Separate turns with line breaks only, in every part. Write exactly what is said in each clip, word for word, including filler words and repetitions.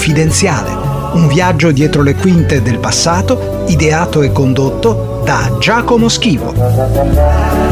Confidenziale, un viaggio dietro le quinte del passato, ideato e condotto da Giacomo Schivo.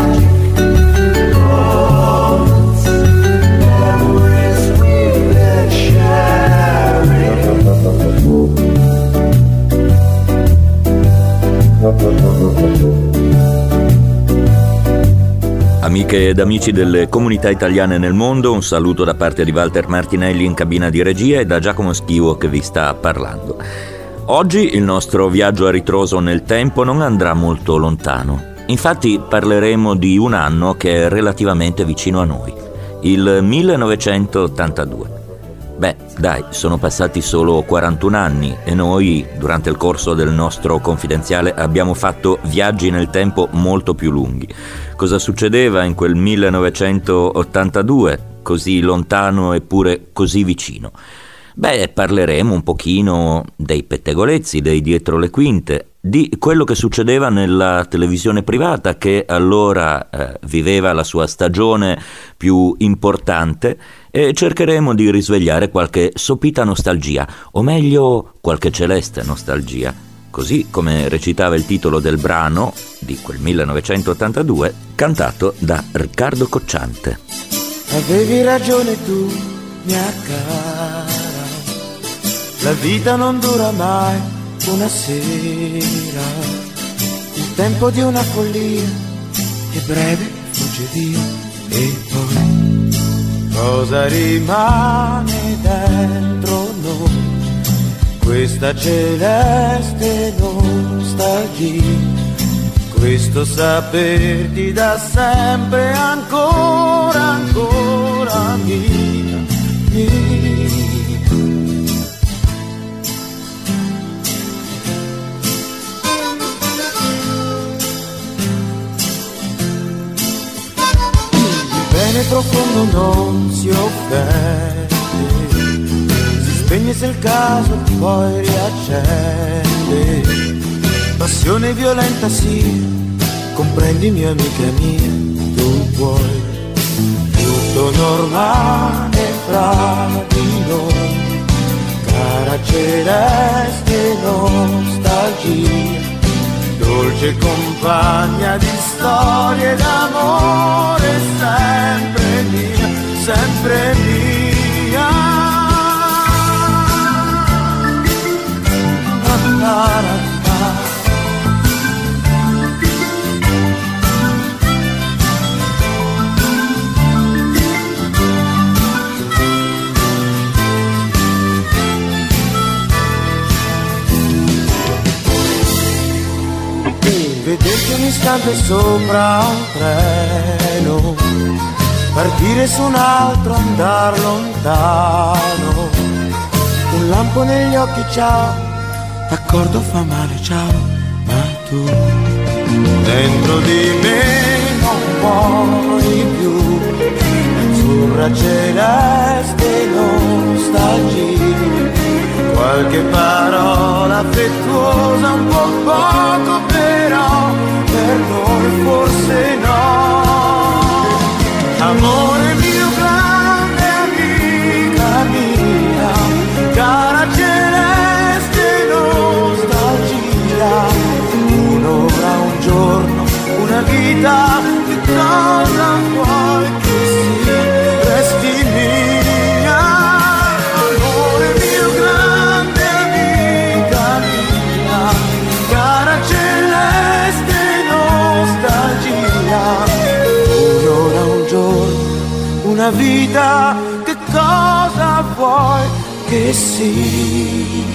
Amiche ed amici delle comunità italiane nel mondo, un saluto da parte di Walter Martinelli in cabina di regia e da Giacomo Schivo che vi sta parlando. Oggi il nostro viaggio a ritroso nel tempo non andrà molto lontano. Infatti parleremo di un anno che è relativamente vicino a noi, il millenovecentottantadue. Beh, dai, sono passati solo quarantuno anni e noi, durante il corso del nostro Confidenziale, abbiamo fatto viaggi nel tempo molto più lunghi. Cosa succedeva in quel millenovecentottantadue, così lontano eppure così vicino? Beh, parleremo un pochino dei pettegolezzi, dei dietro le quinte, di quello che succedeva nella televisione privata che allora eh, viveva la sua stagione più importante e cercheremo di risvegliare qualche sopita nostalgia, o meglio qualche celeste nostalgia, così come recitava il titolo del brano di quel millenovecentottantadue cantato da Riccardo Cocciante.
Avevi ragione tu, mia cara, la vita non dura mai una sera, il tempo di una follia è breve, fugge via e poi cosa rimane dentro noi? Questa celeste nostalgia, questo saperti da sempre ancora, ancora mia, mia. Bene profondo non si offende, si spegne se il caso poi riaccende. Passione violenta sì, comprendimi amica mia, tu puoi. Tutto normale fra di noi, cara celeste nostalgia, dolce compagna di storie d'amore, sempre mia, sempre mia. La, la, la. Vederti un istante sopra un treno, partire su un altro, andar lontano, un lampo negli occhi, ciao, d'accordo fa male, ciao, ma tu dentro di me non muori più, azzurra celeste nostalgia, qualche parola affettuosa, un po' poco però, per noi forse no. Amore mio, grande amica mia, cara celeste nostalgia, un'ora, un giorno, una vita, che cosa vuoi che sia, resti mia. Amore mio, grande amica mia, cara celeste nostalgia, un'ora, un giorno, una vita, che cosa vuoi che sia?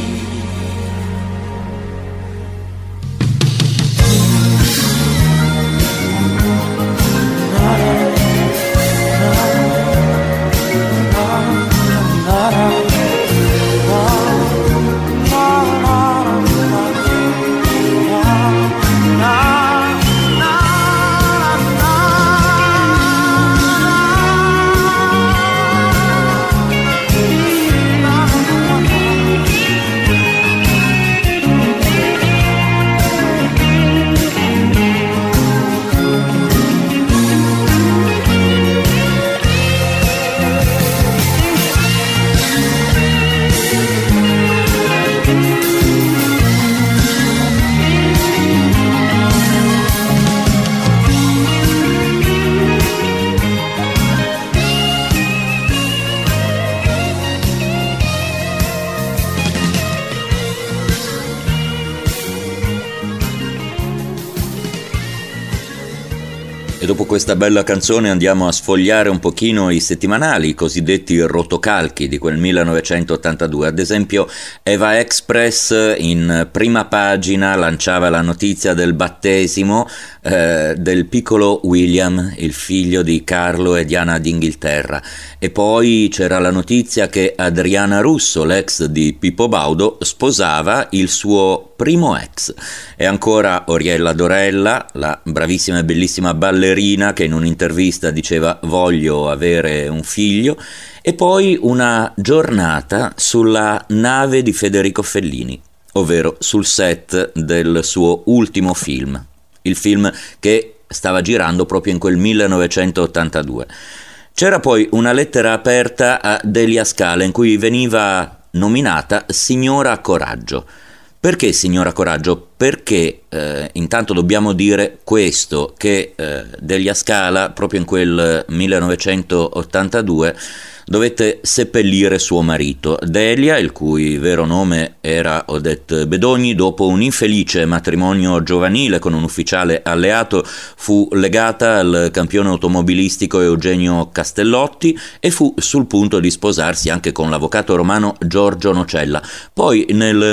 E dopo questa bella canzone andiamo a sfogliare un pochino i settimanali, i cosiddetti rotocalchi di quel millenovecentottantadue. Ad esempio Eva Express in prima pagina lanciava la notizia del battesimo eh, del piccolo William, il figlio di Carlo e Diana d'Inghilterra. E poi c'era la notizia che Adriana Russo, l'ex di Pippo Baudo, sposava il suo primo ex. E ancora Oriella Dorella, la bravissima e bellissima ballerina che in un'intervista diceva voglio avere un figlio. E poi una giornata sulla nave di Federico Fellini, ovvero sul set del suo ultimo film, il film che stava girando proprio in quel millenovecentottantadue. C'era poi una lettera aperta a Delia Scala in cui veniva nominata Signora Coraggio. Perché Signora Coraggio? Perché eh, intanto dobbiamo dire questo, che eh, Delia Scala proprio in quel millenovecentottantadue dovette seppellire suo marito. Delia, il cui vero nome era Odette Bedogni, dopo un infelice matrimonio giovanile con un ufficiale alleato, fu legata al campione automobilistico Eugenio Castellotti e fu sul punto di sposarsi anche con l'avvocato romano Giorgio Nocella. Poi nel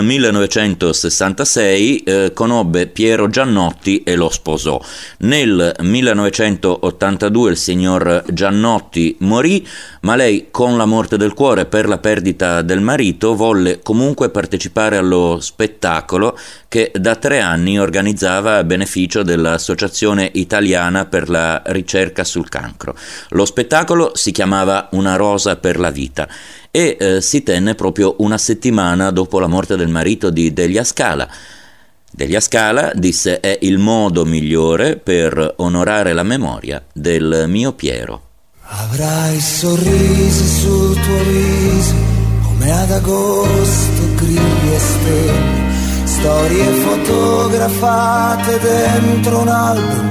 millenovecentosessantasei eh, conobbe Piero Giannotti e lo sposò. Nel millenovecentottantadue il signor Giannotti morì, ma lei, con la morte del cuore per la perdita del marito, volle comunque partecipare allo spettacolo che da tre anni organizzava a beneficio dell'Associazione Italiana per la Ricerca sul Cancro. Lo spettacolo si chiamava Una rosa per la vita e eh, si tenne proprio una settimana dopo la morte del marito di Delia Scala. Delia Scala disse: è il modo migliore per onorare la memoria del mio Piero.
Avrai sorrisi sul tuo viso come ad agosto, grilli e stelle, storie fotografate dentro un album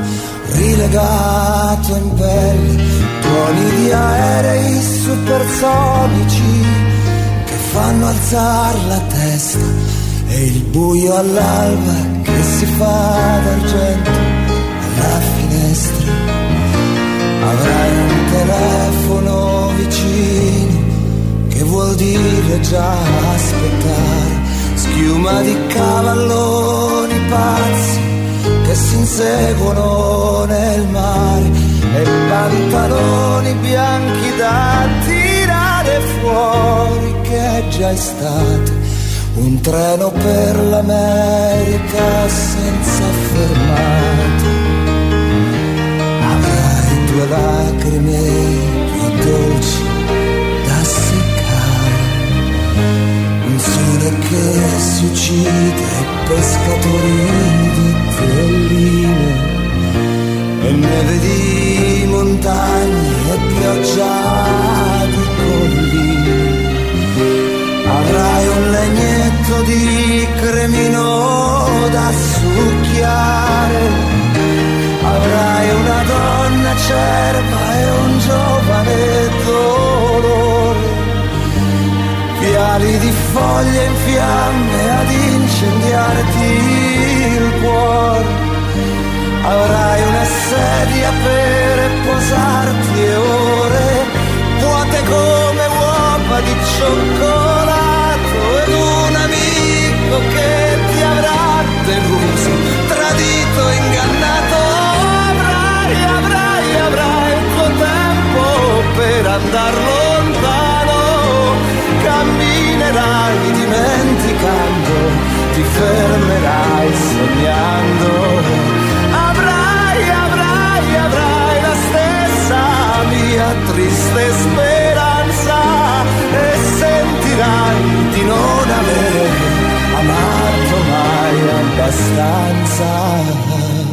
rilegato in pelle, tuoni di aerei supersonici che fanno alzare la testa e il buio all'alba che si fa d'argento alla finestra. Avrai un telefono vicino, che vuol dire già aspettare, schiuma di cavalloni pazzi che si inseguono nel mare e pantaloni bianchi da tirare fuori, che è già estate, un treno per l'America senza fermate. Due lacrime più dolci da seccare, un sole che si uccide, pescatori di telline e neve di montagne e pioggia di colline. Avrai un legnetto di cremino da succhiare, avrai una donna acerba e un giovane dolore, viali di foglie in fiamme ad incendiarti il cuore. Avrai una sedia per posarti e ore vuote come uova di cioccolato ed un amico che ti avrà deluso, tradito, ingannato. Avrai, avrai il tuo tempo per andar lontano, camminerai dimenticando, ti fermerai sognando. Avrai, avrai, avrai la stessa mia triste speranza e sentirai di non aver amato mai abbastanza.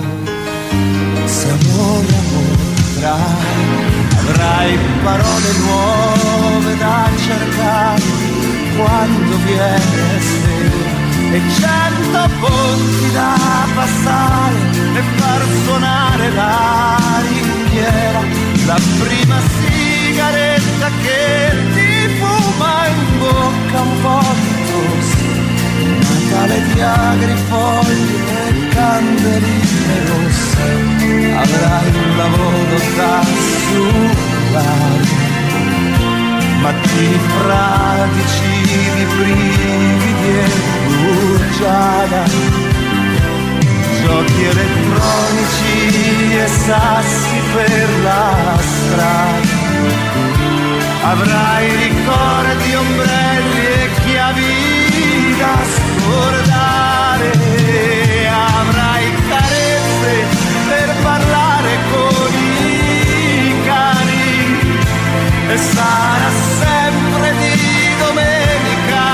Se amore, amore, avrai parole nuove da cercare quando viene sera e cento ponti da passare e far suonare la ringhiera, la prima sigaretta che ti fuma in bocca un po' di tosse, Natale di agrifoglie e candeline rosse. avrai un lavoro da sudare, mattini fradici di brividi e rugiada, giochi elettronici e sassi per la strada. Avrai ricordi, ombrelli e chiavi da scordare, avrai carezze per parlare con i cani e sarà sempre di domenica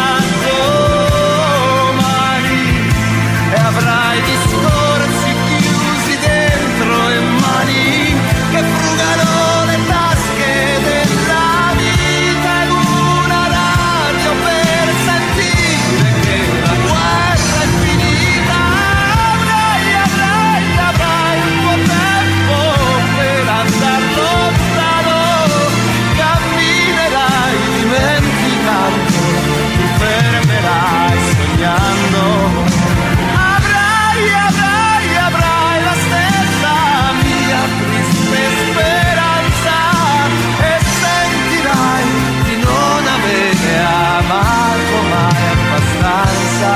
domani, e avrai discorsi chiusi dentro e mani che frugano le tasche della vita, e una radio per sentire che la guerra è finita. Avrai, avrai, avrai un po' tempo per andar lontano, camminerai dimenticando, ti fermerai sognando. Avrai, avrai, avrai la stessa mia triste speranza, e sentirai di non avere amato mai abbastanza.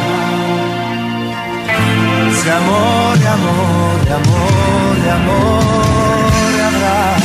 Se amore, amore, amore, amore avrai.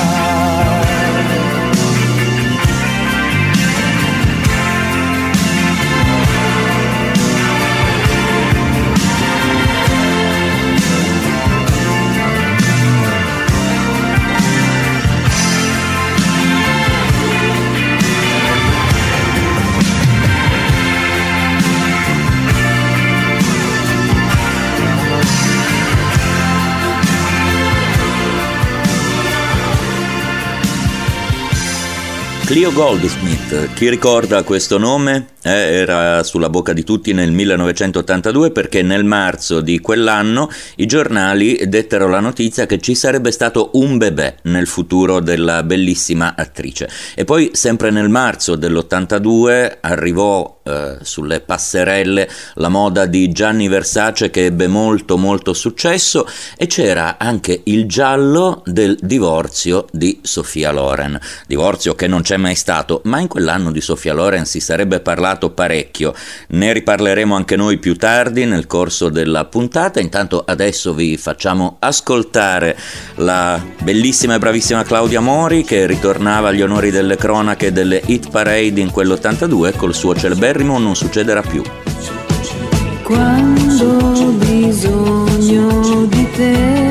Cleo Goldsmith, chi ricorda questo nome? Eh, era sulla bocca di tutti nel millenovecentottantadue, perché nel marzo di quell'anno i giornali dettero la notizia che ci sarebbe stato un bebè nel futuro della bellissima attrice. E poi sempre nel marzo dell'ottantadue arrivò eh, sulle passerelle la moda di Gianni Versace, che ebbe molto molto successo, e c'era anche il giallo del divorzio di Sophia Loren, divorzio che non c'è mai stato, ma in quell'anno di Sophia Loren si sarebbe parlato parecchio. Ne riparleremo anche noi più tardi nel corso della puntata. Intanto adesso vi facciamo ascoltare la bellissima e bravissima Claudia Mori, che ritornava agli onori delle cronache delle hit parade in quell'ottantadue col suo celeberrimo Non succederà più.
Quando ho bisogno di te,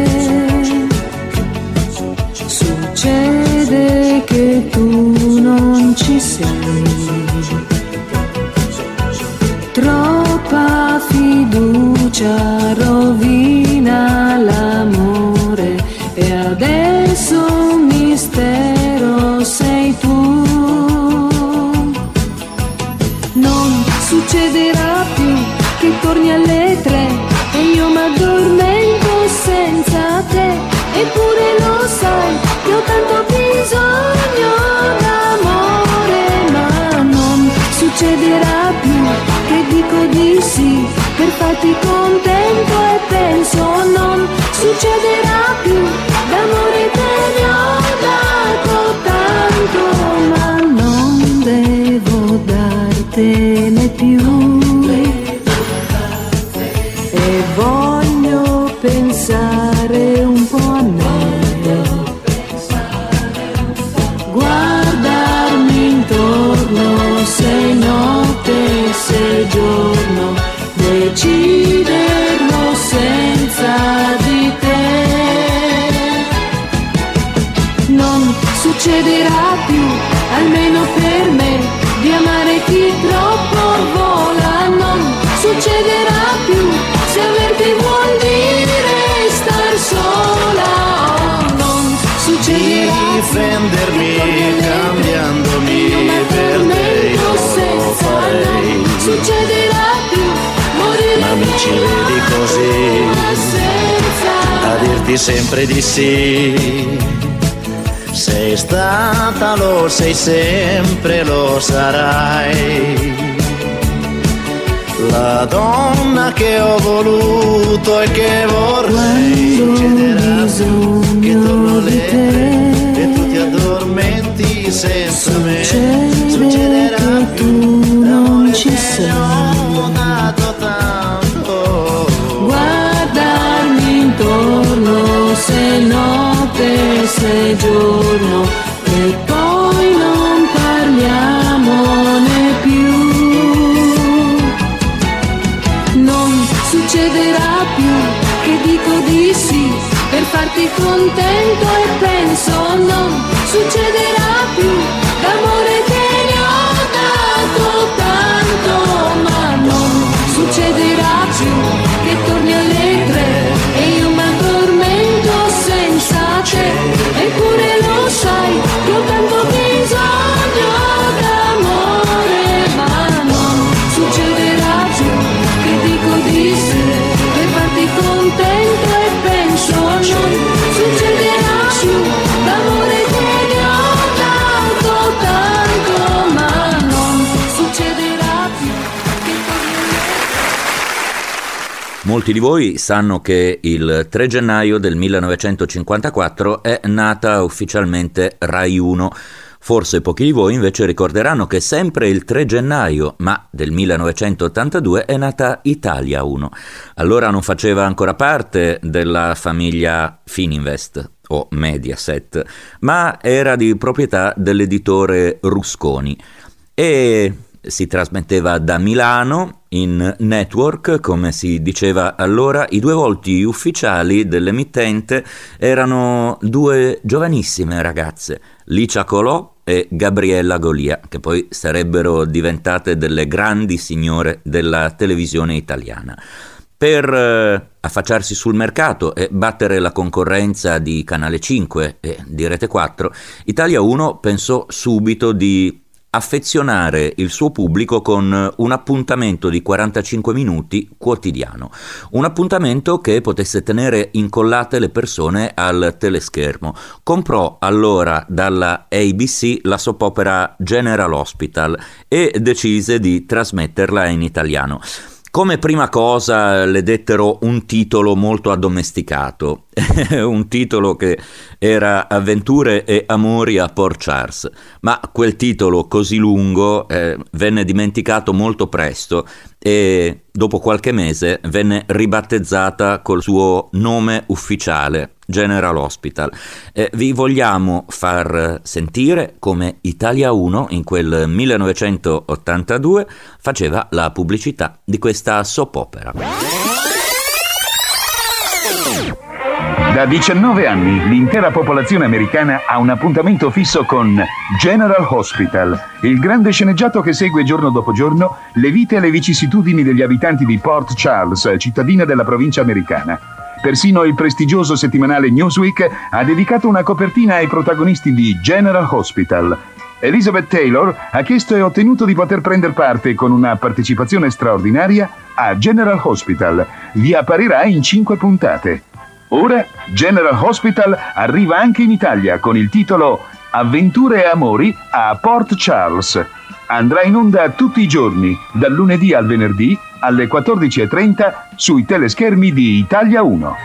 succede che tu non ci sei. Troppa fiducia rovina l'amore, e adesso un mistero sei tu. Non succederà più che torni alle tre e io m'addormento senza te, eppure lo sai che ho tanto bisogno d'amore. Ma non succederà più che dico di sì per farti contento, e penso non succederà più, d'amore te ne ho dato tanto, ma non devo dartene più, e voglio pensare un po' a me, guardarmi intorno, se notte, se giorno, deciderlo senza di te. Non succederà più, almeno per me, di amare chi troppo vola. Non succederà più, se averti vuol dire star sola. Oh, non succederà più,
difendermi cambiandomi per te, io lo farei.
non succederà più, morire
ma mi ci vedi così,
senza
a dirti sempre di sì. Sei stata, lo sei sempre, lo sarai, la donna che ho voluto e che vorrei.
quando ho bisogno te.
E tu ti addormenti senza me.
Succede che tu non ci sei.
Ho dato tanto.
Guardarmi intorno, se notte, se giorno, e poi non parliamone più. Non succederà più che dico di sì per farti contento e penso non succederà più. D'amore te ne ho dato tanto, ma non succederà più che torni alle tre e io m'addormento senza te. Eppure lo sai che ho tanto bisogno d'amore, ma non succederà più che dico di sì per farti contento e penso non succederà più. D'amore te ne ho dato tanto, ma non succederà più che torni.
Molti di voi sanno che il tre gennaio del millenovecentocinquantaquattro è nata ufficialmente Rai uno. Forse pochi di voi invece ricorderanno che sempre il tre gennaio, ma del millenovecentottantadue, è nata Italia uno. Allora non faceva ancora parte della famiglia Fininvest o Mediaset, ma era di proprietà dell'editore Rusconi e si trasmetteva da Milano in network, come si diceva allora. I due volti ufficiali dell'emittente erano due giovanissime ragazze, Licia Colò e Gabriella Golia, che poi sarebbero diventate delle grandi signore della televisione italiana. Per eh, affacciarsi sul mercato e battere la concorrenza di Canale cinque e di Rete quattro, Italia uno pensò subito di affezionare il suo pubblico con un appuntamento di quarantacinque minuti quotidiano, un appuntamento che potesse tenere incollate le persone al teleschermo. Comprò allora dalla A B C la soap opera General Hospital e decise di trasmetterla in italiano. Come prima cosa le dettero un titolo molto addomesticato, un titolo che era Avventure e amori a Port Charles, ma quel titolo così lungo eh, venne dimenticato molto presto e dopo qualche mese venne ribattezzata col suo nome ufficiale, General Hospital. Eh, vi vogliamo far sentire come Italia uno in quel millenovecentottantadue faceva la pubblicità di questa soap opera.
Da diciannove anni l'intera popolazione americana ha un appuntamento fisso con General Hospital, il grande sceneggiato che segue giorno dopo giorno le vite e le vicissitudini degli abitanti di Port Charles, cittadina della provincia americana. Persino il prestigioso settimanale Newsweek ha dedicato una copertina ai protagonisti di General Hospital. Elizabeth Taylor ha chiesto e ottenuto di poter prendere parte con una partecipazione straordinaria a General Hospital. Vi apparirà in cinque puntate. Ora General Hospital arriva anche in Italia con il titolo Avventure e amori a Port Charles. Andrà in onda tutti i giorni, dal lunedì al venerdì alle quattordici e trenta sui teleschermi di Italia uno.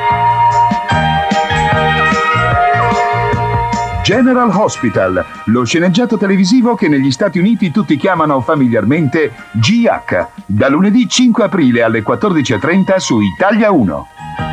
General Hospital, lo sceneggiato televisivo che negli Stati Uniti tutti chiamano familiarmente G H, da lunedì cinque aprile alle quattordici e trenta su Italia uno.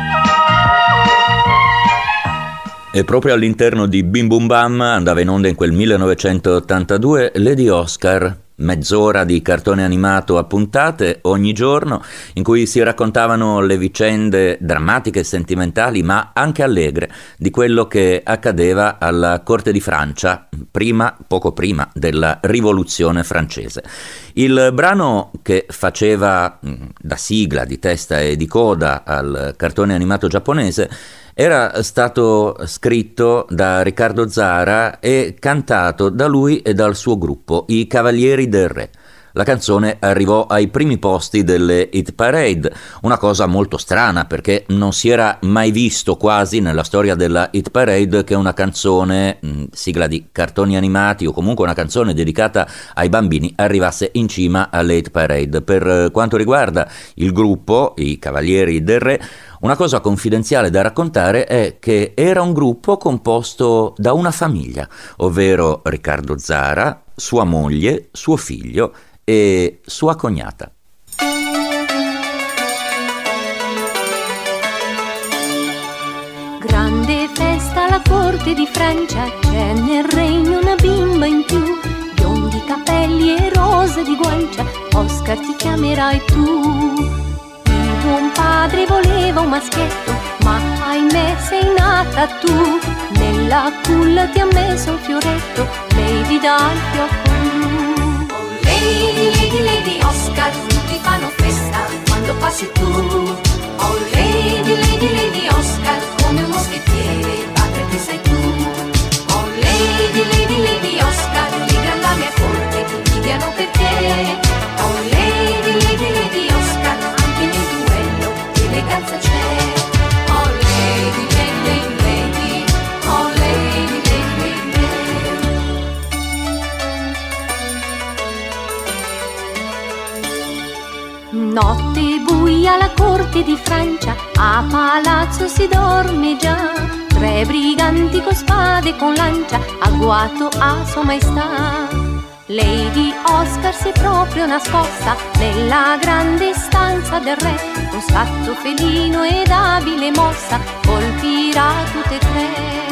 E proprio all'interno di Bim Bum Bam andava in onda in quel millenovecentottantadue Lady Oscar, mezz'ora di cartone animato a puntate ogni giorno, in cui si raccontavano le vicende drammatiche e sentimentali, ma anche allegre, di quello che accadeva alla corte di Francia, prima, poco prima della rivoluzione francese. Il brano che faceva da sigla, di testa e di coda al cartone animato giapponese era stato scritto da Riccardo Zara e cantato da lui e dal suo gruppo, i Cavalieri del Re. La canzone arrivò ai primi posti delle hit parade, una cosa molto strana perché non si era mai visto quasi nella storia della hit parade che una canzone, mh, sigla di cartoni animati o comunque una canzone dedicata ai bambini, arrivasse in cima alle hit parade. Per quanto riguarda il gruppo, i Cavalieri del Re, Una cosa confidenziale da raccontare è che era un gruppo composto da una famiglia, ovvero Riccardo Zara, sua moglie, suo figlio e sua cognata.
Grande festa alla corte di Francia, c'è nel regno una bimba in più, biondi capelli e rose di guancia, Oscar ti chiamerai tu. Il buon padre voleva un maschietto, ma ahimè sei nata tu, nella culla ti ha messo un fioretto, Lady dal fiocco blu. Oh Lady, Lady, Lady Oscar, tutti fanno festa quando passi tu. Oh Lady, Lady, Lady Oscar, come un moschettiere, padre che sei tu. Oh Lady, Lady, Lady Oscar, le grandame a corte ti invidiano per te. Oh Lady, Lady, Lady Oscar, anche nel duello eleganza c'è. Oh Lady, Lady, Lady, Lady, oh Lady, Lady, Lady, Lady. Notte buia alla corte di Francia, a palazzo si dorme già, tre briganti con spade e con lancia, agguato a sua maestà. Lady Oscar si è proprio nascosta nella grande stanza del re, con scatto felino ed abile mossa colpirà tutte e tre.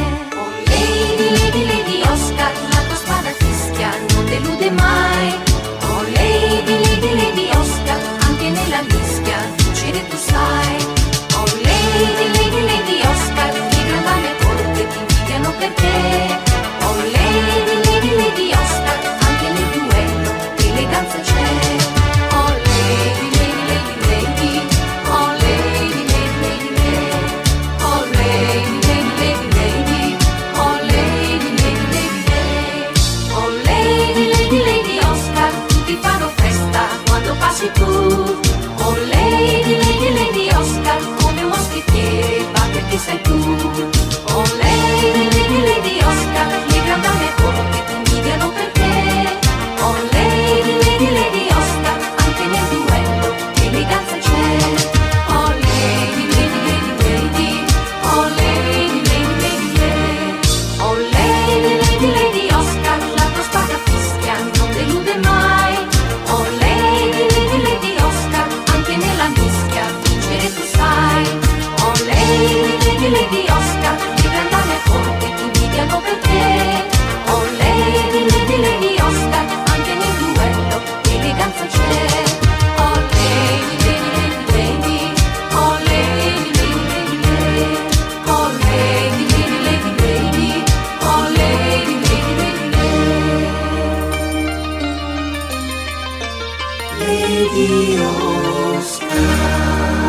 Oh Lady, Lady, Lady Oscar, la tua spada fischia non delude mai. Oh Lady, Lady, Lady Oscar, anche nella mischia vincere tu sai. Oh Lady, Lady, Lady Oscar, le grandame a corte ti invidiano per te. Oh Lady, Lady, Lady Oscar, anche nel duello eleganza c'è. Oh Lady, Lady, Lady, Lady, oh Lady, Lady, Lady, Lady, oh Lady, Lady, Lady, Lady, oh Lady, Lady, Lady, Lady. Oh Lady, Lady, Lady Oscar, tutti fanno festa quando passi tu. Oh Lady, Lady, Lady Oscar, come un moschettiere, padre che sei tu. Oh Lady, Lady, Lady Oscar, le grandame a corte ti invidiano per te. Oh Lady, Lady, Lady Oscar, anche nel duello eleganza c'è. Oh Lady, Lady, Lady, Lady, oh Lady, Lady, Lady, Lady. Oh Lady, Lady, Lady Oscar, la tua spada fischia non delude mai. Oh Lady, Lady, Lady Oscar, anche nella mischia vincere tu sai. Oh Lady, Lady, Lady Oscar, le grandame a corte ti invidiano per te. Oh Lady, Lady, Lady Oscar, anche nel duello eleganza c'è. Oh Lady, Lady, Lady, Lady, oh Lady, Lady, Lady, Lady, oh Lady, Lady, Lady, Lady, oh Lady, Lady, Lady, Lady. Lady Oscar.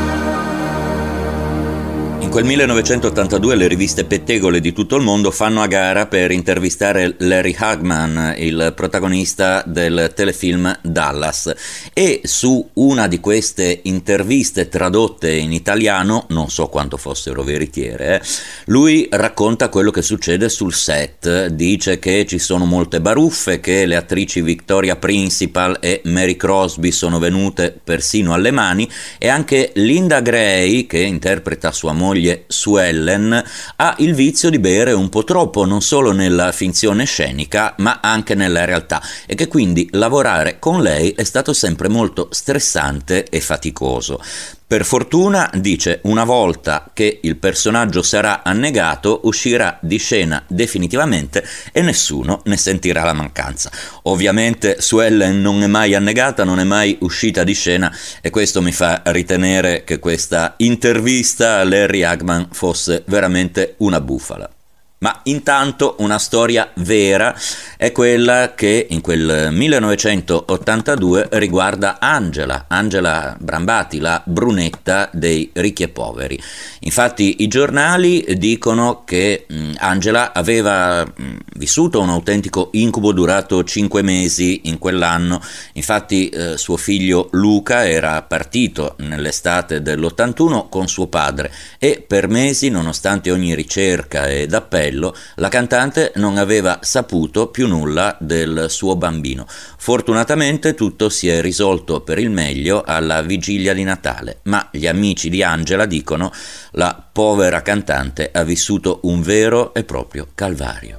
In quel millenovecentottantadue le riviste pettegole di tutto il mondo fanno a gara per intervistare Larry Hagman, il protagonista del telefilm Dallas, e su una di queste interviste tradotte in italiano, non so quanto fossero veritiere, eh, lui racconta quello che succede sul set, dice che ci sono molte baruffe, che le attrici Victoria Principal e Mary Crosby sono venute persino alle mani, e anche Linda Gray, che interpreta sua moglie Sue Ellen, ha il vizio di bere un po' troppo, non solo nella finzione scenica ma anche nella realtà, e che quindi lavorare con lei è stato sempre molto stressante e faticoso. Per fortuna, dice, una volta che il personaggio sarà annegato, uscirà di scena definitivamente e nessuno ne sentirà la mancanza. Ovviamente Sue Ellen non è mai annegata, non è mai uscita di scena, e questo mi fa ritenere che questa intervista a Larry Hagman fosse veramente una bufala. Ma intanto una storia vera è quella che in quel millenovecentottantadue riguarda Angela, Angela Brambati, la brunetta dei Ricchi e Poveri. Infatti i giornali dicono che mh, Angela aveva mh, vissuto un autentico incubo durato cinque mesi in quell'anno. Infatti eh, suo figlio Luca era partito nell'estate dell'ottantuno con suo padre e per mesi, nonostante ogni ricerca ed appello, fratello, la cantante non aveva saputo più nulla del suo bambino. Fortunatamente tutto si è risolto per il meglio alla vigilia di Natale, ma gli amici di Angela dicono: la povera cantante ha vissuto un vero e proprio calvario.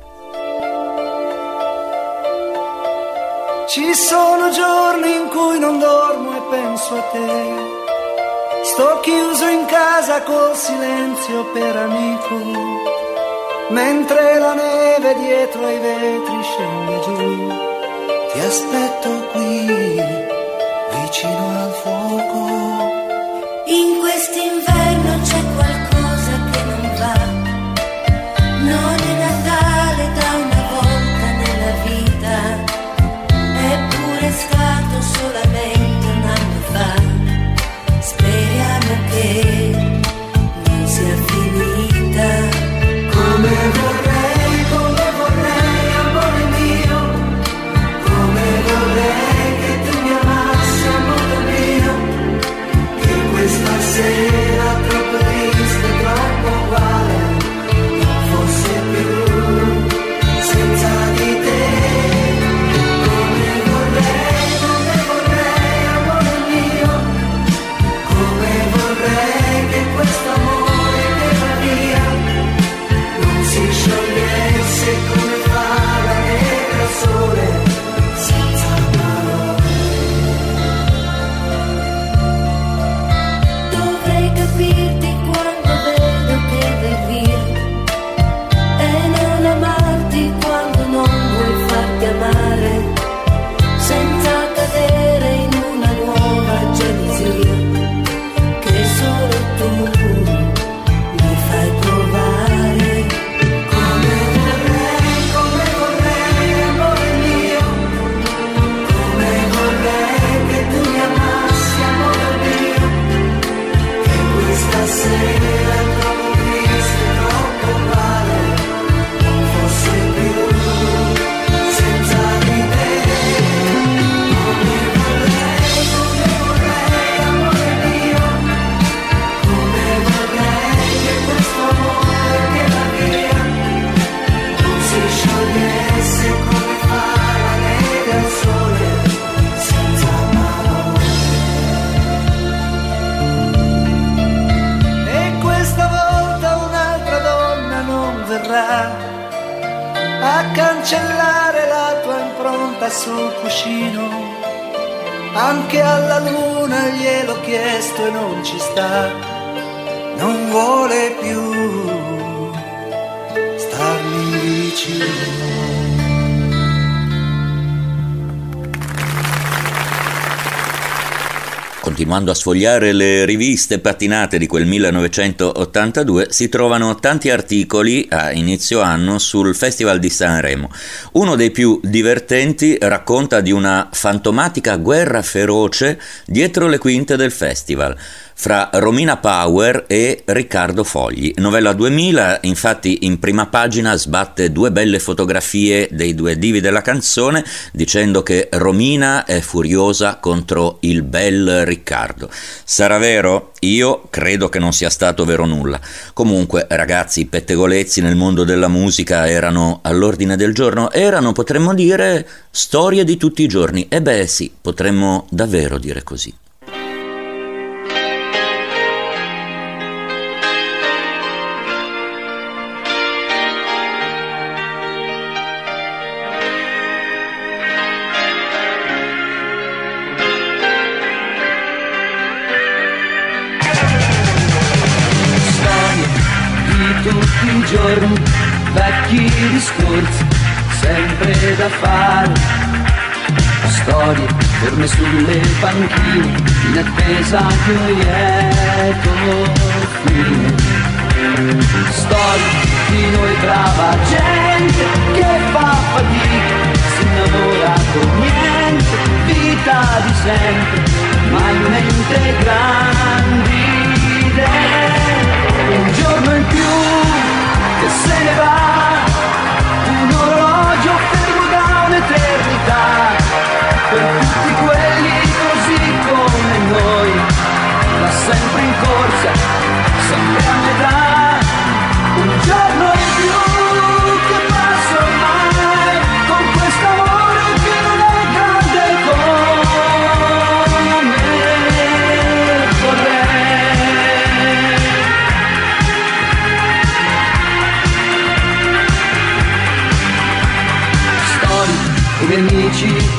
Ci sono giorni in cui non dormo e penso a te. Sto chiuso in casa col silenzio per amico, mentre la neve dietro ai vetri scende giù. Ti aspetto qui, vicino al fuoco.
In quest'inverno c'è qualcosa che non va. Non è Natale da una volta nella vita, eppure è stato solamente un anno fa. Speriamo che non sia finita.
Come vorrei, come vorrei, amore mio, come vorrei che tu mi amassi, amore mio, che questa sera troppo triste, troppo uguale, non fosse più senza di te. Come vorrei, come vorrei, amore mio, come vorrei che questo amore che va via non si sciogliesse come fa la neve al sole, senza parole.
Dovrei capirti quando vedo che vai via e non amarti quando non vuoi farti amare, senza cadere in una nuova gelosia che solo tu mi fai provare.
Come vorrei, come vorrei, amore mio, come vorrei che tu mi amassi, amore mio, che questa sera troppo triste, troppo uguale, non fosse più senza di te. Come vorrei, come vorrei, amore mio, come vorrei che questo amore che va via non si sciogliesse come fa la neve al sole, senza parole. E questa volta un'altra donna non verrà a cancellare la tua impronta sul cuscino. Anche alla luna gliel'ho chiesto e non ci sta, non vuole più starmi vicino.
Continuando a sfogliare le riviste patinate di quel millenovecentottantadue, si trovano tanti articoli a inizio anno sul Festival di Sanremo. Uno dei più divertenti racconta di una fantomatica guerra feroce dietro le quinte del festival, fra Romina Power e Riccardo Fogli. Novella duemila, infatti, in prima pagina sbatte due belle fotografie dei due divi della canzone, dicendo che Romina è furiosa contro il bel Riccardo. Sarà vero? Io credo che non sia stato vero nulla. Comunque, ragazzi, i pettegolezzi nel mondo della musica erano all'ordine del giorno, erano, potremmo dire, storie di tutti i giorni. E beh sì, potremmo davvero dire così.
Tutti i giorni, vecchi discorsi, sempre da fare. Storie ferme sulle panchine, in attesa di un lieto fine. Storie di noi brava gente che fa fatica, si innamora con niente, vita di sempre, ma in mente grandi idee. Un giorno in più che se ne va, un orologio fermo da un'eternità, per tutti quelli così come noi, da sempre in corsa, sempre a metà. Un giorno in più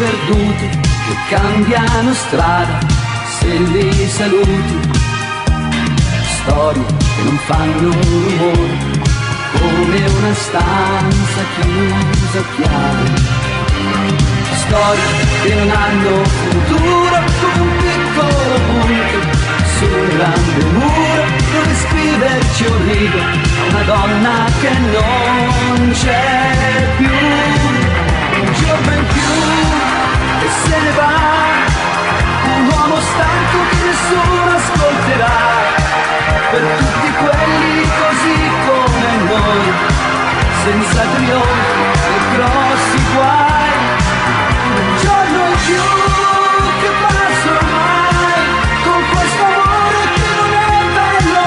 perduti che cambiano strada se li saluti, storie che non fanno rumore, come una stanza chiusa a chiave, storie che non hanno futuro, come un piccolo punto su un grande muro dove scriverci un rigo a una donna che non c'è più, un giorno in più e se ne va, un uomo stanco che nessuno ascolterà, per tutti quelli così come noi, senza trionfi e grossi guai, un giorno in più che passa ormai, con questo amore che non è bello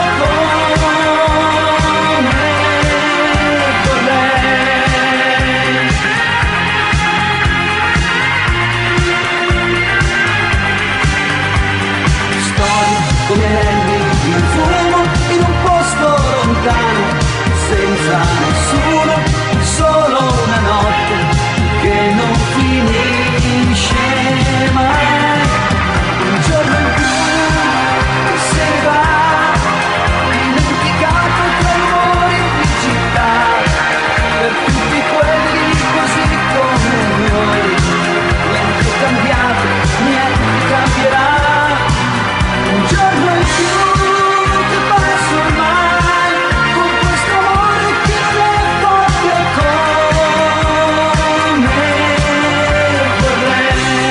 come vorrei. Storie come anelli in fumo in un posto lontano, senza nessuno, solo una notte che non finisce mai, un giorno in più che se ne va, dimenticato tra i rumori di città, per tutti quelli così come noi, niente è cambiato, niente cambierà, un giorno in più che passa ormai, con questo amore che non è proprio come vorrei.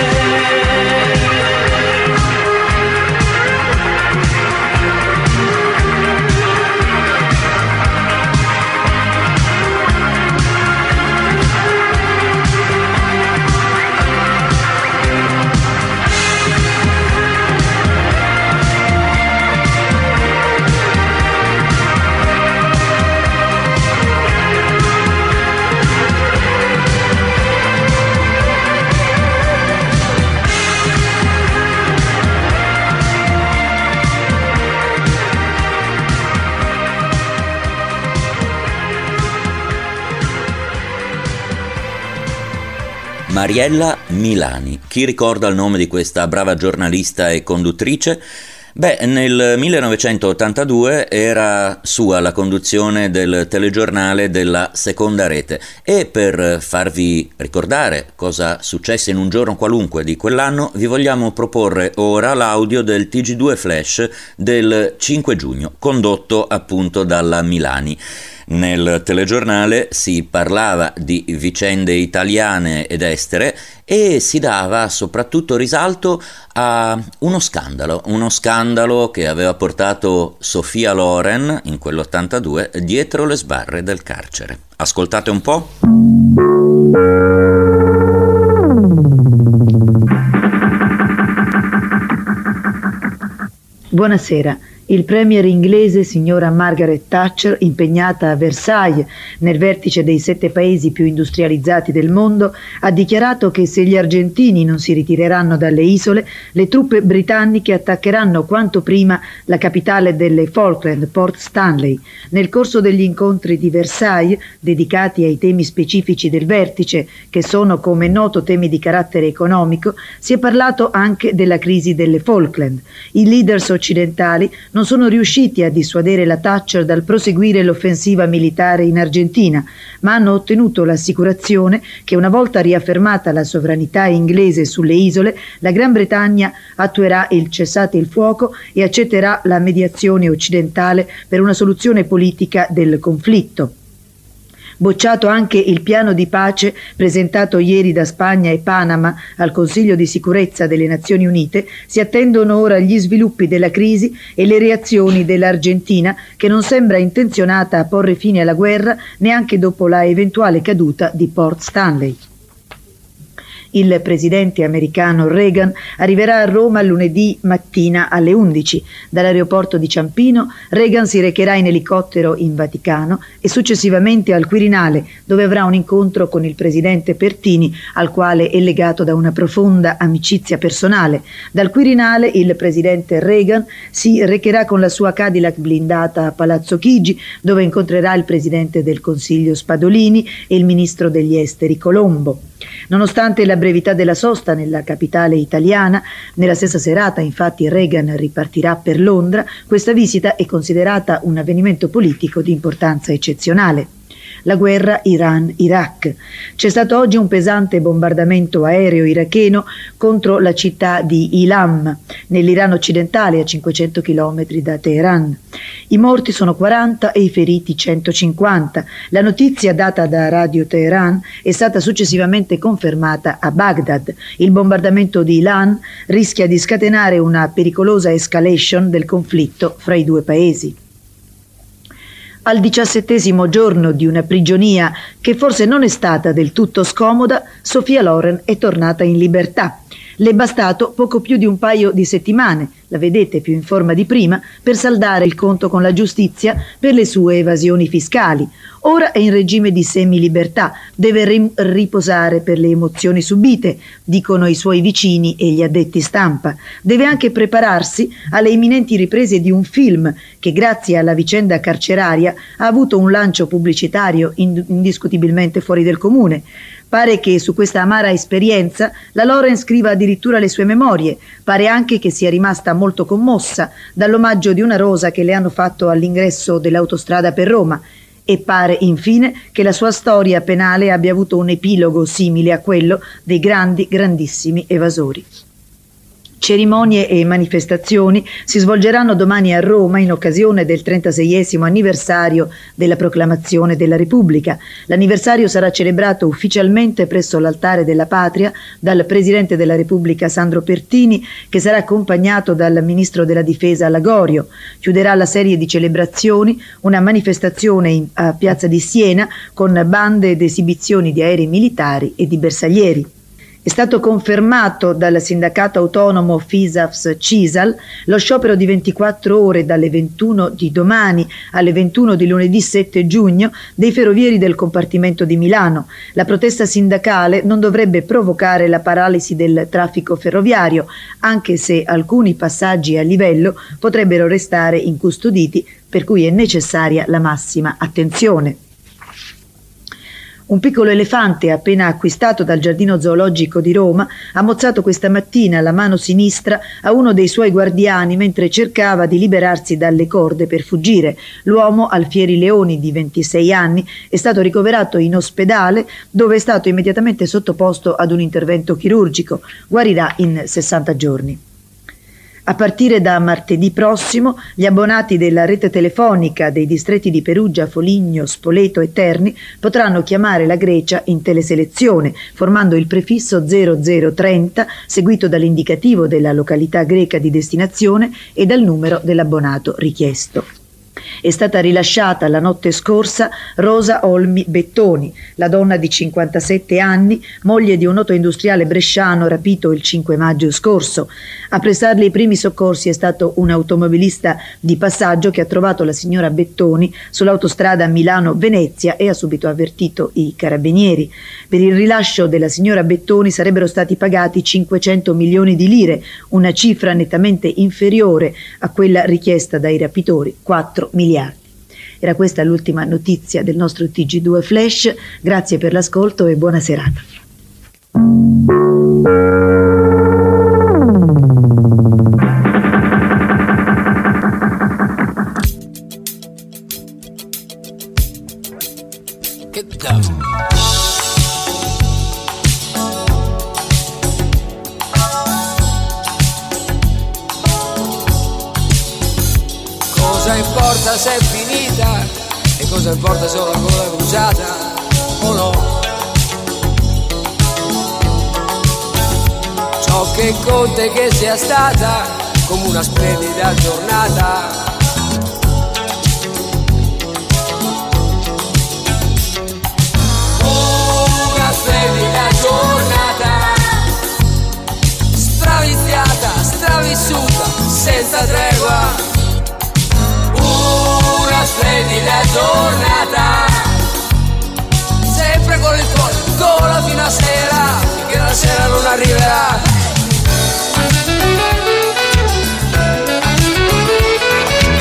Mariella Milani. Chi ricorda il nome di questa brava giornalista e conduttrice? Beh, nel millenovecentottantadue era sua la conduzione del telegiornale della Seconda Rete e per farvi ricordare cosa successe in un giorno qualunque di quell'anno vi vogliamo proporre ora l'audio del T G due Flash del cinque giugno, condotto appunto dalla Milani. Nel telegiornale si parlava di vicende italiane ed estere e si dava soprattutto risalto a uno scandalo, uno scandalo che aveva portato Sophia Loren in quell'ottantadue dietro le sbarre del carcere. Ascoltate un po'.
Buonasera. Il premier inglese signora Margaret Thatcher, impegnata a Versailles nel vertice dei sette paesi più industrializzati del mondo, ha dichiarato che se gli argentini non si ritireranno dalle isole, le truppe britanniche attaccheranno quanto prima la capitale delle Falkland, Port Stanley. Nel corso degli incontri di Versailles, dedicati ai temi specifici del vertice, che sono come noto temi di carattere economico, si è parlato anche della crisi delle Falkland. I leaders occidentali non sono riusciti a dissuadere la Thatcher dal proseguire l'offensiva militare in Argentina, ma hanno ottenuto l'assicurazione che una volta riaffermata la sovranità inglese sulle isole, la Gran Bretagna attuerà il cessate il fuoco e accetterà la mediazione occidentale per una soluzione politica del conflitto. Bocciato anche il piano di pace presentato ieri da Spagna e Panama al Consiglio di sicurezza delle Nazioni Unite, si attendono ora gli sviluppi della crisi e le reazioni dell'Argentina, che non sembra intenzionata a porre fine alla guerra neanche dopo la eventuale caduta di Port Stanley. Il presidente americano Reagan arriverà a Roma lunedì mattina alle undici. Dall'aeroporto di Ciampino Reagan si recherà in elicottero in Vaticano e successivamente al Quirinale, dove avrà un incontro con il presidente Pertini, al quale è legato da una profonda amicizia personale. Dal Quirinale il presidente Reagan si recherà con la sua Cadillac blindata a Palazzo Chigi, dove incontrerà il presidente del Consiglio Spadolini e il ministro degli Esteri Colombo. Nonostante la brevità della sosta nella capitale italiana, nella stessa serata infatti Reagan ripartirà per Londra, questa visita è considerata un avvenimento politico di importanza eccezionale. La guerra Iran-Iraq. C'è stato oggi un pesante bombardamento aereo iracheno contro la città di Ilam, nell'Iran occidentale, a cinquecento chilometri da Teheran. I morti sono quaranta e i feriti centocinquanta. La notizia data da Radio Teheran è stata successivamente confermata a Baghdad. Il bombardamento di Ilan rischia di scatenare una pericolosa escalation del conflitto fra i due paesi. Al diciassettesimo giorno di una prigionia che forse non è stata del tutto scomoda, Sophia Loren è tornata in libertà. Le è bastato poco più di un paio di settimane, la vedete più in forma di prima, per saldare il conto con la giustizia per le sue evasioni fiscali. Ora è in regime di semilibertà, deve ri- riposare per le emozioni subite, dicono i suoi vicini e gli addetti stampa. Deve anche prepararsi alle imminenti riprese di un film che, grazie alla vicenda carceraria, ha avuto un lancio pubblicitario ind- indiscutibilmente fuori del comune. Pare che su questa amara esperienza la Loren scriva addirittura le sue memorie. Pare anche che sia rimasta molto commossa dall'omaggio di una rosa che le hanno fatto all'ingresso dell'autostrada per Roma. E pare infine che la sua storia penale abbia avuto un epilogo simile a quello dei grandi, grandissimi evasori. Cerimonie e manifestazioni si svolgeranno domani a Roma in occasione del trentaseiesimo anniversario della proclamazione della Repubblica. L'anniversario sarà celebrato ufficialmente presso l'Altare della Patria dal Presidente della Repubblica Sandro Pertini, che sarà accompagnato dal Ministro della Difesa Lagorio. Chiuderà la serie di celebrazioni una manifestazione in, a Piazza di Siena con bande ed esibizioni di aerei militari e di bersaglieri. È stato confermato dal sindacato autonomo FISAFS-CISAL lo sciopero di ventiquattro ore dalle ventuno di domani alle ventuno di lunedì sette giugno dei ferrovieri del compartimento di Milano. La protesta sindacale non dovrebbe provocare la paralisi del traffico ferroviario, anche se alcuni passaggi a livello potrebbero restare incustoditi, per cui è necessaria la massima attenzione. Un piccolo elefante appena acquistato dal Giardino Zoologico di Roma ha mozzato questa mattina la mano sinistra a uno dei suoi guardiani mentre cercava di liberarsi dalle corde per fuggire. L'uomo, Alfieri Leoni, di ventisei anni, è stato ricoverato in ospedale dove è stato immediatamente sottoposto ad un intervento chirurgico. Guarirà in sessanta giorni. A partire da martedì prossimo, gli abbonati della rete telefonica dei distretti di Perugia, Foligno, Spoleto e Terni potranno chiamare la Grecia in teleselezione, formando il prefisso zero zero trenta, seguito dall'indicativo della località greca di destinazione e dal numero dell'abbonato richiesto. È stata rilasciata la notte scorsa Rosa Olmi Bettoni, la donna di cinquantasette anni, moglie di un noto industriale bresciano rapito il cinque maggio scorso. A prestarle i primi soccorsi è stato un automobilista di passaggio che ha trovato la signora Bettoni sull'autostrada Milano-Venezia e ha subito avvertito i carabinieri. Per il rilascio della signora Bettoni sarebbero stati pagati cinquecento milioni di lire, una cifra nettamente inferiore a quella richiesta dai rapitori, quattro miliardi. Era questa l'ultima notizia del nostro T G due Flash. Grazie per l'ascolto e buona serata.
Che cavolo? Cosa importa se è finita e cosa importa se ho la gola bruciata o no? Ciò che conta è che sia stata come una splendida giornata. Una splendida giornata, straviziata, stravissuta, senza tregua. Una splendida giornata, sempre con il cuore in gola fino a sera, finché la sera non arriverà.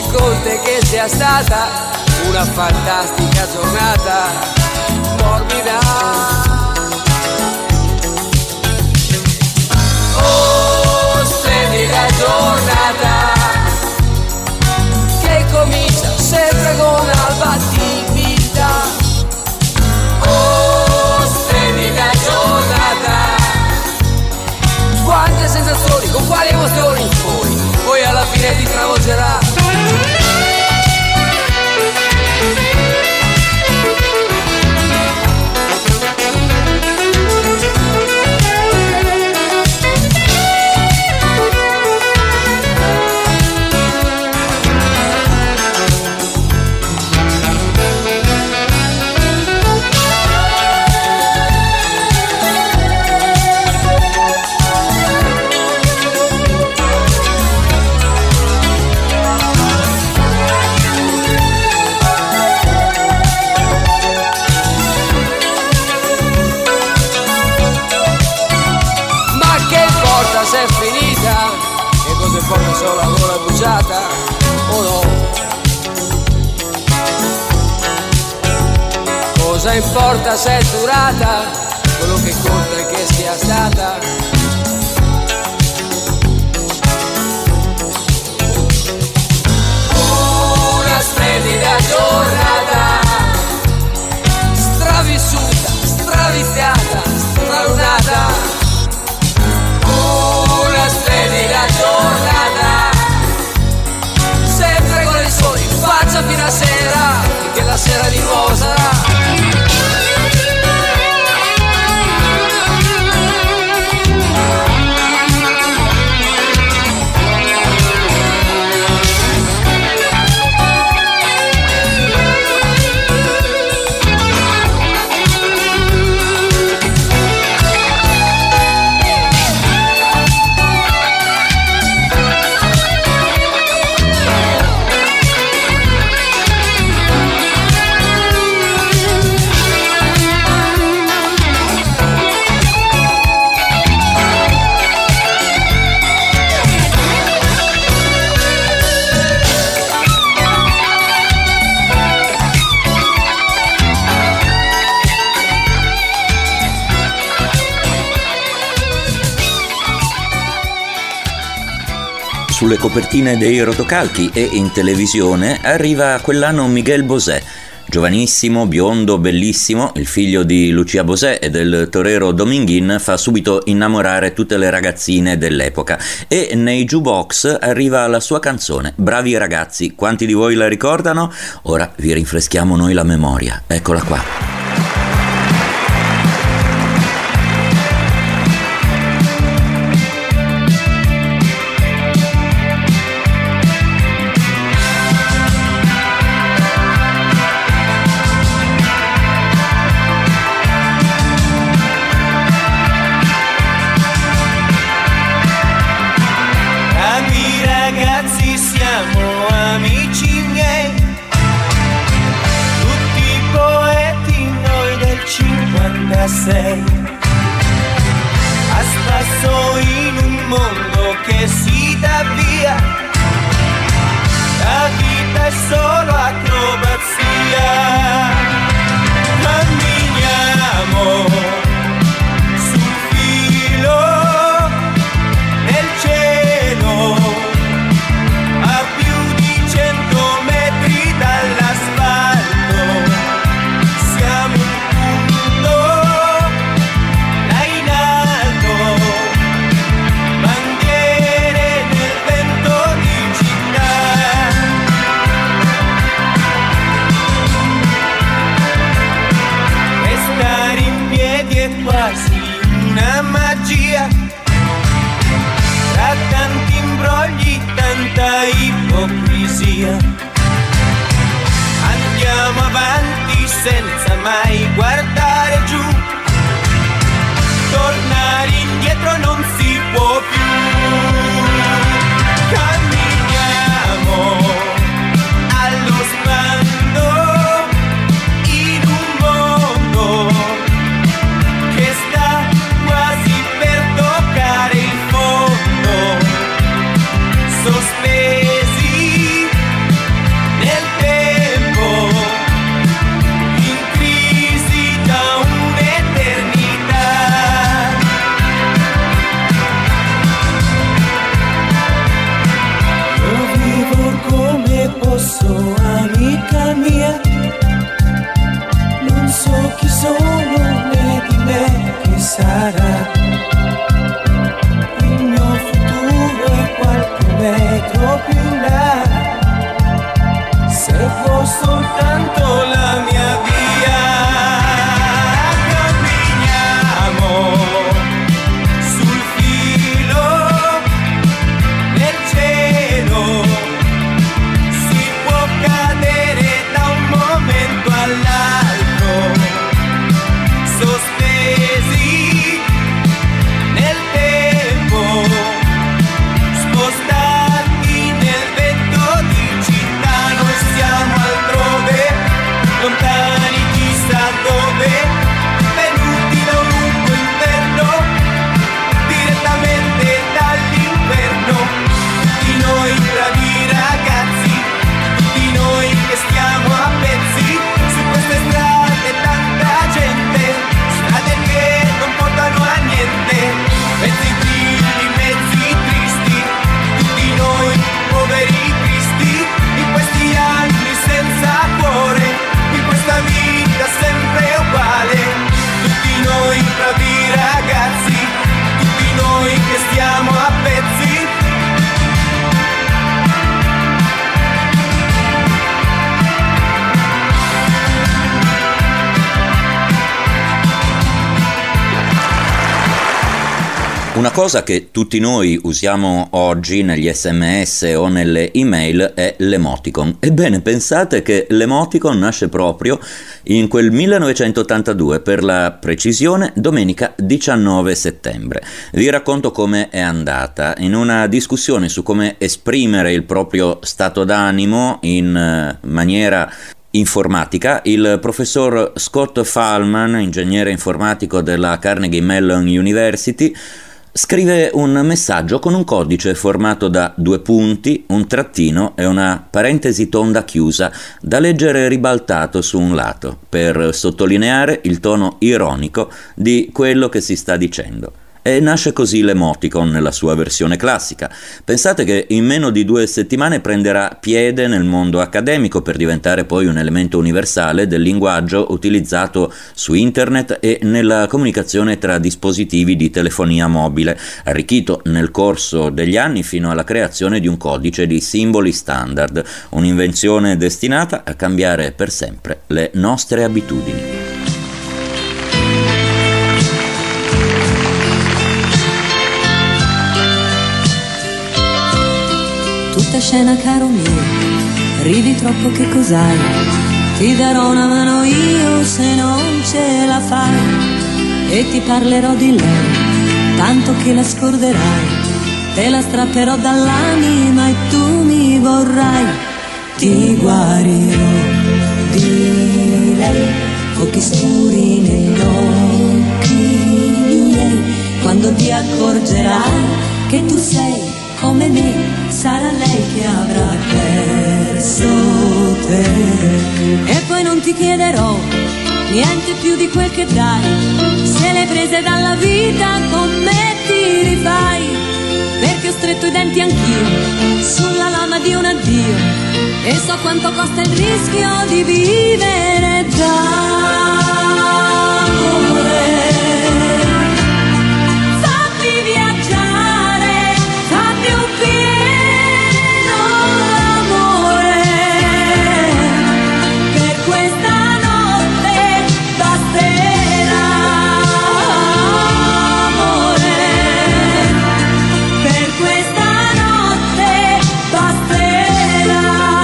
conte che sia stata una fantastica giornata morbida. Oh, splendida giornata che comincia sempre con alba timida. Oh, splendida giornata, quante sensazioni, con quali emozioni, poi, poi alla fine ti travolgerà. Se è finita, che cosa importa solo la gola bruciata o no? Cosa importa se è durata, quello che conta è che sia stata. Una splendida giornata, stravissuta, straviziata, stralunata. Una splendida giornata, sempre con il sole in faccia fino a sera, che la sera di nuovo sarà.
Sulle copertine dei rotocalchi e in televisione arriva quell'anno Miguel Bosé, giovanissimo, biondo, bellissimo, il figlio di Lucia Bosé e del torero Dominguín, fa subito innamorare tutte le ragazzine dell'epoca e nei jukebox arriva la sua canzone, Bravi ragazzi. Quanti di voi la ricordano? Ora vi rinfreschiamo noi la memoria, eccola qua.
A spasso in un mondo che si dà via, la vita è solo acrobazia. Camminiamo sul filo nel cielo a più di cento metri dall'asfalto. Siamo un punto là in alto, bandiere nel vento di città. Restare in piedi è quasi una magia, tra tanti imbrogli, tanta ipocrisia. Andiamo avanti senza mai guardare giù, tornare indietro non si può più. Camminiamo allo sbando in un mondo che sta quasi per toccare il fondo, sospesi soltanto la mia via. Camminiamo sul filo nel cielo, si può cadere da un momento all'altro, sospesi nel tempo, spostati nel vento di città. Noi siamo altrove, lontani chissà dove, venuti da un lungo inverno, direttamente dall'inferno. Tutti noi bravi ragazzi, tutti noi che stiamo a pezzi su queste strade, tanta gente, strade che non portano a niente, mezzi figli, mezzi tristi, tutti noi poveri cristi, in questi anni senza cuore, in questa vita sempre uguale. Tutti noi bravi ragazzi, tutti noi che stiamo a pezzi.
Una cosa che tutti noi usiamo oggi negli sms o nelle email è l'emoticon. Ebbene, pensate che l'emoticon nasce proprio in quel millenovecentottantadue, per la precisione domenica diciannove settembre. Vi racconto come è andata. In una discussione su come esprimere il proprio stato d'animo in maniera informatica, il professor Scott Fahlman, ingegnere informatico della Carnegie Mellon University, scrive un messaggio con un codice formato da due punti, un trattino e una parentesi tonda chiusa da leggere ribaltato su un lato, per sottolineare il tono ironico di quello che si sta dicendo. E nasce così l'emoticon nella sua versione classica. Pensate che in meno di due settimane prenderà piede nel mondo accademico per diventare poi un elemento universale del linguaggio utilizzato su internet e nella comunicazione tra dispositivi di telefonia mobile, arricchito nel corso degli anni fino alla creazione di un codice di simboli standard, un'invenzione destinata a cambiare per sempre le nostre abitudini.
Tutta scena caro mio, ridi troppo che cos'hai? Ti darò una mano io se non ce la fai, e ti parlerò di lei, tanto che la scorderai, te la strapperò dall'anima e tu mi vorrai. Ti guarirò di lei, occhi scuri negli occhi miei, quando ti accorgerai che tu sei come me, sarà lei che avrà perso te. E poi non ti chiederò niente più di quel che dai, se le prese dalla vita con me ti rifai, perché ho stretto i denti anch'io sulla lama di un addio, e so quanto costa il rischio di vivere d'amore. Fammi viaggiare, fammi un pieno d'amore, per questa notte basterà amore, per questa notte basterà.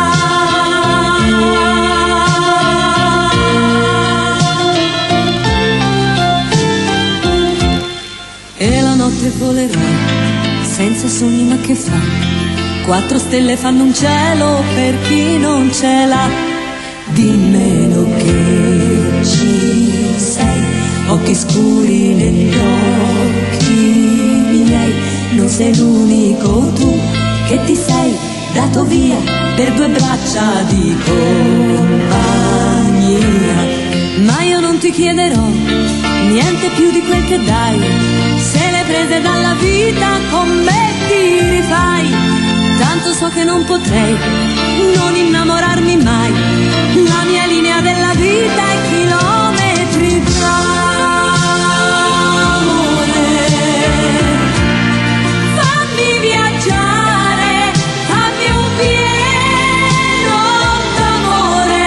E la notte volerà senza sogni, ma che fa? Quattro stelle fanno un cielo per chi non ce l'ha. Dimmelo che ci sei, occhi scuri negli occhi miei, non sei l'unico tu che ti sei dato via per due braccia di compagnia. Ma io non ti chiederò niente più di quel che dai, se le prese dalla vita con me ti rifai, tanto so che non potrei non innamorarmi mai, la mia linea della vita è chilometri d'amore. Fammi viaggiare, fammi un pieno d'amore,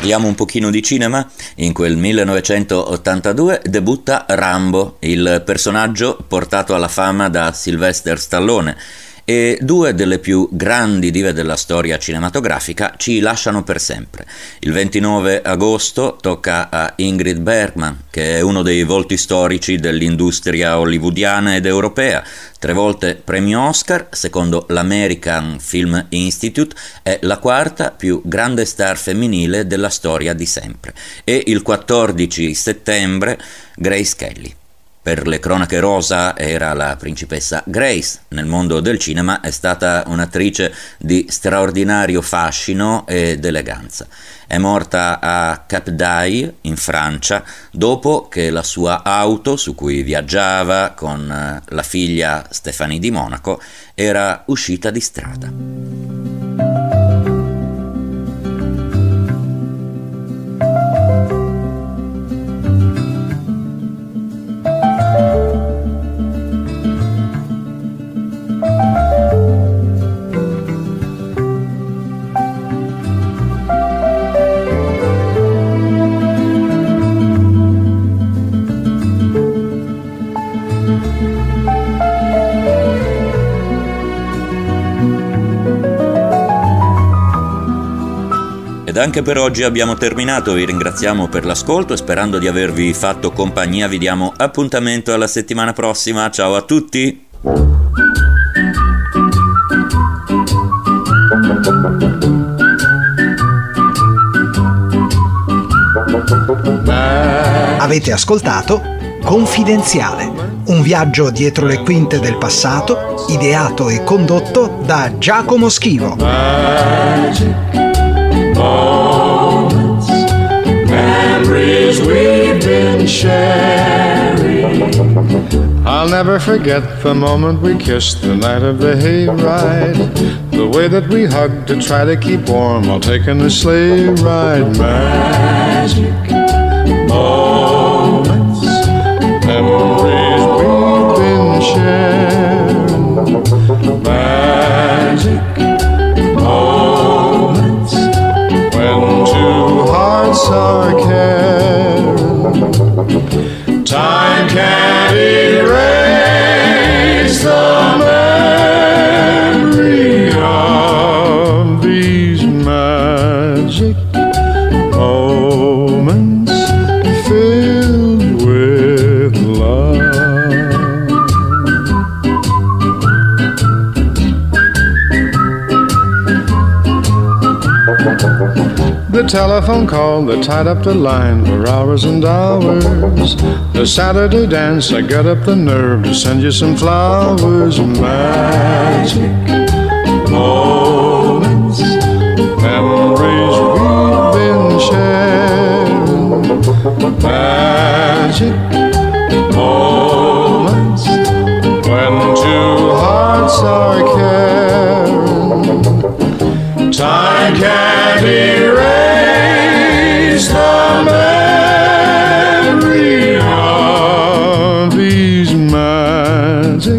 Parliamo un pochino di cinema. In quel millenovecentottantadue debutta Rambo, il personaggio portato alla fama da Sylvester Stallone, e due delle più grandi dive della storia cinematografica ci lasciano per sempre. Il ventinove agosto tocca a Ingrid Bergman, che è uno dei volti storici dell'industria hollywoodiana ed europea, tre volte premio Oscar, secondo l'American Film Institute è la quarta più grande star femminile della storia di sempre, e il quattordici settembre Grace Kelly. Per le cronache rosa era la principessa Grace, nel mondo del cinema è stata un'attrice di straordinario fascino ed eleganza. È morta a Cap d'Aille, in Francia, dopo che la sua auto, su cui viaggiava con la figlia Stéphanie di Monaco, era uscita di strada. Ed anche per oggi abbiamo terminato, vi ringraziamo per l'ascolto e sperando di avervi fatto compagnia vi diamo appuntamento alla settimana prossima. Ciao a tutti!
Avete ascoltato Confidenziale, un viaggio dietro le quinte del passato, ideato e condotto da Giacomo Schivo.
Moments, memories we've been sharing. I'll never forget the moment we kissed the night of the hayride. The way that we hugged to try to keep warm while taking the sleigh ride. Magic moments, memories we've been sharing. Magic moments, when two hearts are caring. Time can't erase the memory of these magic moments filled with love. The telephone call that tied up the line for hours and hours. The Saturday dance, I got up the nerve to send you some flowers. Magic moments, memories we've been sharing. Magic moments, when two hearts are caring. Time can't erase the memory of these magic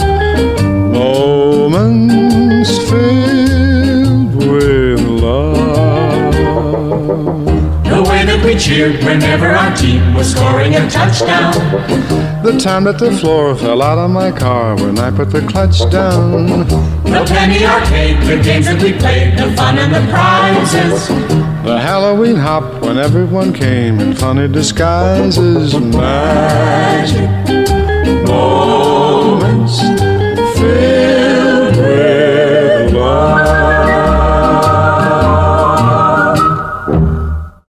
moments filled with love.
The way that we cheered whenever our team was scoring a touchdown.
The time that the floor fell out of my car when I put the clutch down.
The penny arcade, the games that we played, the fun and the prizes.
The Halloween hop when everyone came in funny disguises. Man.